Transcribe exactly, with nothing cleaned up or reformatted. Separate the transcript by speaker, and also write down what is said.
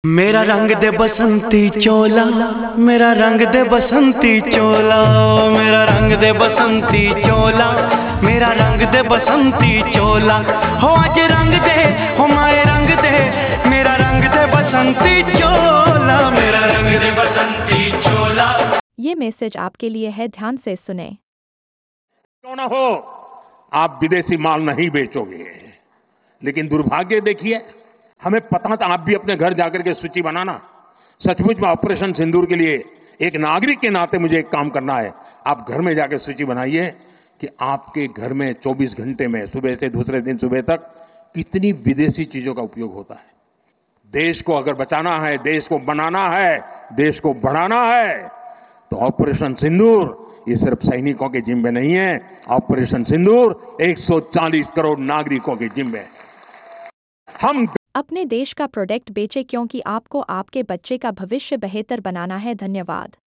Speaker 1: मेरा रंग दे बसंती चोला, मेरा रंग दे बसंती चोला, मेरा रंग दे बसंती चोला, मेरा रंग दे बसंती चोला। हो आज रंग दे, हो माए रंग दे, मेरा रंग दे बसंती चोला, मेरा रंग दे बसंती चोला।
Speaker 2: ये मैसेज आपके लिए है, ध्यान से सुने।
Speaker 3: क्यों ना हो, आप विदेशी माल नहीं बेचोगे, लेकिन दुर्भाग्य देखिए, हमें पता था आप भी अपने घर जाकर के सूची बनाना। सचमुच में ऑपरेशन सिंदूर के लिए एक नागरिक के नाते मुझे एक काम करना है। आप घर में जाकर सूची बनाइए कि आपके घर में चौबीस घंटे में सुबह से दूसरे दिन सुबह तक कितनी विदेशी चीजों का उपयोग होता है। देश को अगर बचाना है, देश को बनाना है, देश को बढ़ाना है, तो ऑपरेशन सिंदूर ये सिर्फ सैनिकों के जिम्मे नहीं है। ऑपरेशन सिंदूर एक सौ चालीस करोड़ नागरिकों के जिम्मे है। हम
Speaker 2: अपने देश का प्रोडक्ट बेचे क्योंकि आपको आपके बच्चे का भविष्य बेहतर बनाना है। धन्यवाद।